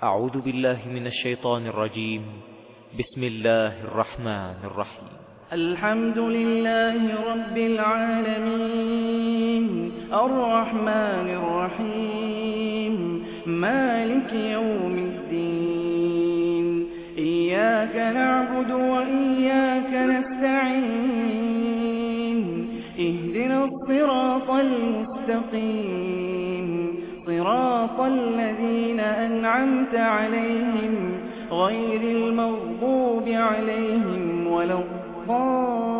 أعوذ بالله من الشيطان الرجيم. بسم الله الرحمن الرحيم. الحمد لله رب العالمين الرحمن الرحيم مالك يوم الدين. إياك نعبد وإياك نستعين. اهدنا الصراط المستقيم صراط الذين أنعمت عليهم غير المغضوب عليهم ولا الضالين.